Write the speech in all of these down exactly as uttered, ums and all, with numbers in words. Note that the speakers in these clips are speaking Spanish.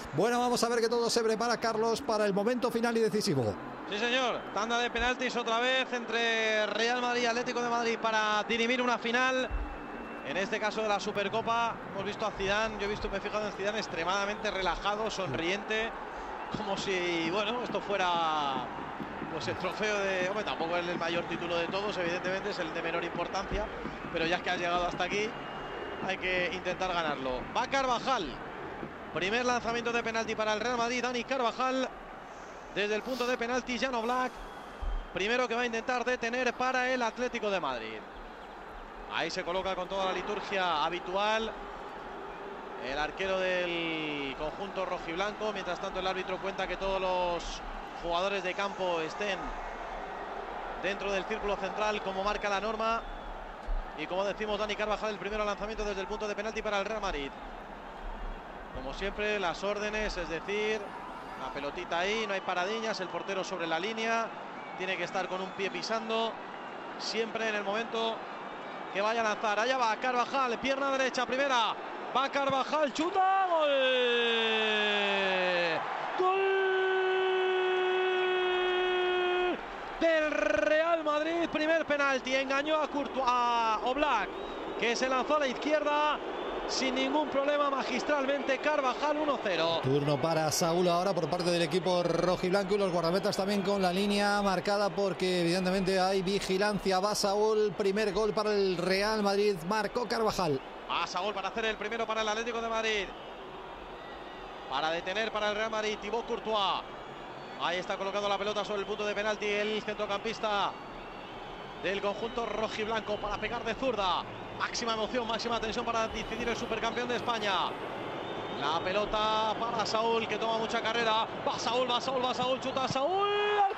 Bueno, vamos a ver que todo se prepara, Carlos, para el momento final y decisivo. Sí, señor. Tanda de penaltis otra vez entre Real Madrid y Atlético de Madrid para dirimir una final. En este caso de la Supercopa, hemos visto a Zidane, yo he visto, me he fijado en Zidane extremadamente relajado, sonriente, como si, bueno, esto fuera pues el trofeo de, hombre, tampoco es el mayor título de todos, evidentemente es el de menor importancia, pero ya es que has llegado hasta aquí, hay que intentar ganarlo. Va Carvajal, primer lanzamiento de penalti para el Real Madrid, Dani Carvajal, desde el punto de penalti, Jan Oblak, primero que va a intentar detener para el Atlético de Madrid. Ahí se coloca con toda la liturgia habitual el arquero del conjunto rojiblanco. Mientras tanto el árbitro cuenta que todos los jugadores de campo estén dentro del círculo central como marca la norma. Y como decimos, Dani Carvajal, el primero lanzamiento desde el punto de penalti para el Real Madrid. Como siempre, las órdenes, es decir, la pelotita ahí, no hay paradiñas, el portero sobre la línea, tiene que estar con un pie pisando, siempre en el momento que vaya a lanzar. Allá va Carvajal, pierna derecha, primera, va Carvajal, chuta, gol, gol del Real Madrid, primer penalti, engañó a, Courtois, a Oblak, que se lanzó a la izquierda sin ningún problema magistralmente. Carvajal uno cero. Turno para Saúl ahora por parte del equipo rojiblanco y los guardametas también con la línea marcada porque evidentemente hay vigilancia. Va Saúl, primer gol para el Real Madrid, marcó Carvajal. Va Saúl para hacer el primero para el Atlético de Madrid. Para detener para el Real Madrid, Thibaut Courtois. Ahí está colocando la pelota sobre el punto de penalti el centrocampista del conjunto rojiblanco para pegar de zurda. Máxima emoción, máxima tensión para decidir el supercampeón de España. La pelota para Saúl, que toma mucha carrera. Va Saúl, va Saúl, va Saúl, chuta Saúl al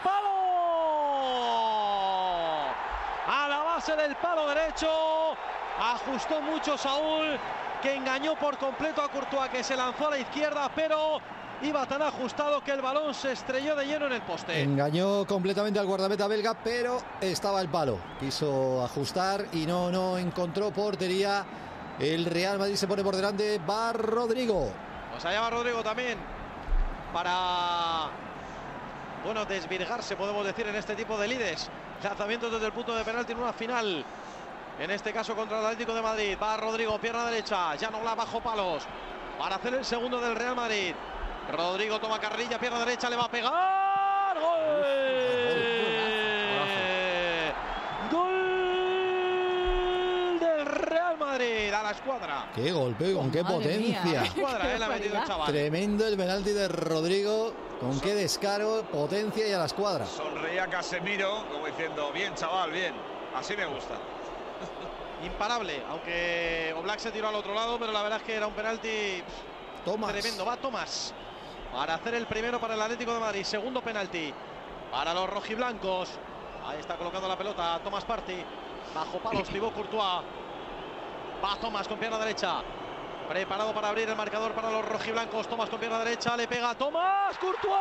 palo. A la base del palo derecho. Ajustó mucho Saúl, que engañó por completo a Courtois, que se lanzó a la izquierda, pero iba tan ajustado que el balón se estrelló de lleno en el poste. Engañó completamente al guardameta belga, pero estaba el palo. Quiso ajustar y no, no encontró portería. El Real Madrid se pone por delante. Va Rodrigo. Pues allá va Rodrigo también para, bueno, desvirgarse, podemos decir, en este tipo de lides. Lanzamientos desde el punto de penalti en una final. En este caso contra el Atlético de Madrid. Va Rodrigo, pierna derecha. Ya no la bajo palos para hacer el segundo del Real Madrid. Rodrigo toma carrilla, pierna derecha, le va a pegar. ¡Gol! ¡Gol del Real Madrid a la escuadra! ¡Qué golpe, con qué potencia! Mía. La escuadra, él ha metido el chaval. Tremendo el penalti de Rodrigo, con qué descaro, potencia y a la escuadra. Sonreía Casemiro como diciendo, bien chaval, bien, así me gusta. Imparable, aunque Oblak se tiró al otro lado, pero la verdad es que era un penalti Tomás. Tremendo. Va Tomás para hacer el primero para el Atlético de Madrid. Segundo penalti para los rojiblancos. Ahí está colocando la pelota Tomás Partey. Bajo palos Thibaut Courtois. Va Tomás con pierna derecha. Preparado para abrir el marcador para los rojiblancos. Tomás con pierna derecha. Le pega a Tomás. Courtois.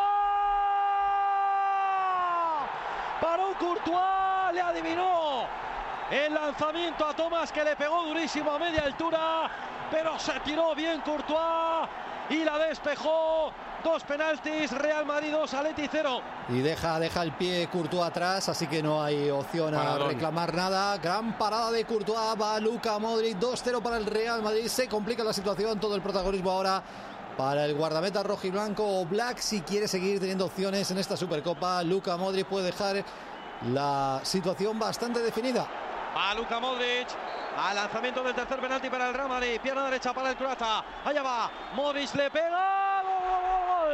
Paró Courtois. Le adivinó el lanzamiento a Tomás, que le pegó durísimo a media altura, pero se tiró bien Courtois y la despejó. Dos penaltis, Real Madrid dos, Atleti cero. Y deja, deja el pie Courtois atrás, así que no hay opción a Paradón. reclamar nada. Gran parada de Courtois, va Luka Modric, dos cero para el Real Madrid. Se complica la situación, todo el protagonismo ahora para el guardameta rojiblanco Oblak, si quiere seguir teniendo opciones en esta Supercopa. Luka Modric puede dejar la situación bastante definida. Va Luka Modric al lanzamiento del tercer penalti para el Real Madrid. Pierna derecha para el croata. Allá va Modric, le pega. ¡Gol!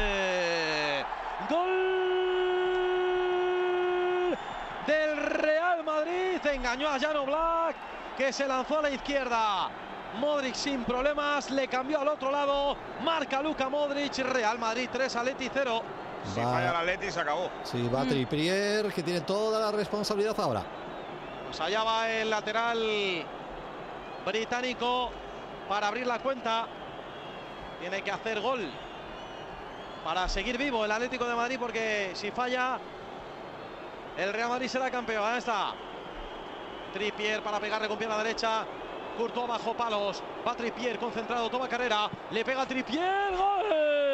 ¡Gol del Real Madrid! Engañó a Jan Oblak, que se lanzó a la izquierda. Modric sin problemas, le cambió al otro lado. Marca Luka Modric. Real Madrid tres, Atleti cero. Si falla el Atleti se acabó. Sí, va mm. Trippier, que tiene toda la responsabilidad ahora. Pues allá va el lateral británico para abrir la cuenta. Tiene que hacer gol para seguir vivo el Atlético de Madrid, porque si falla el Real Madrid será campeón. Ahí está Trippier para pegarle con pierna derecha. Courtois bajo palos. Va Trippier concentrado, toma carrera. Le pega Trippier. ¡Gol!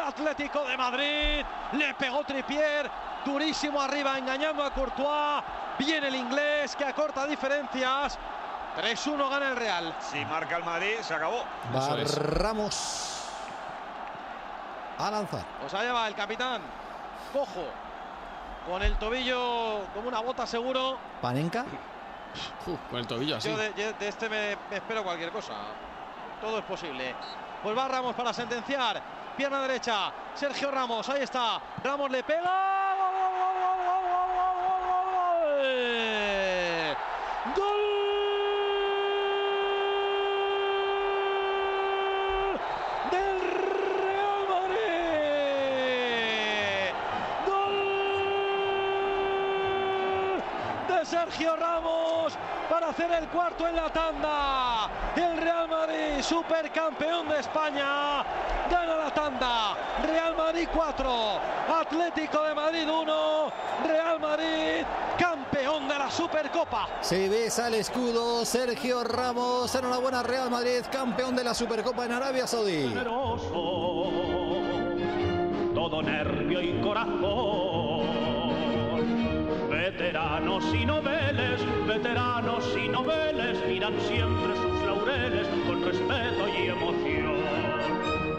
Atlético de Madrid. Le pegó Trippier, durísimo arriba, engañando a Courtois. Viene el inglés que acorta diferencias. tres uno gana el Real. Si marca el Madrid, se acabó. Va Ramos a lanzar. Pues allá va el capitán, cojo, con el tobillo como una bota seguro. Panenka. Uf, con el tobillo así. Yo de, de este me, me espero cualquier cosa. Todo es posible. Pues va Ramos para sentenciar. Pierna derecha, Sergio Ramos, ahí está. Ramos le pega. ¡Gol! Del Real Madrid. ¡Gol de Sergio Ramos para hacer el cuarto en la tanda! El Real Madrid, supercampeón de España, gana la tanda. Real Madrid cuatro, Atlético de Madrid uno. Real Madrid, campeón de la Supercopa. Se besa el escudo Sergio Ramos. Enhorabuena, Real Madrid, campeón de la Supercopa en Arabia Saudí. Generoso, todo nervio y corazón. Veteranos y noveles, veteranos y noveles miran siempre sus laureles con respeto y emoción.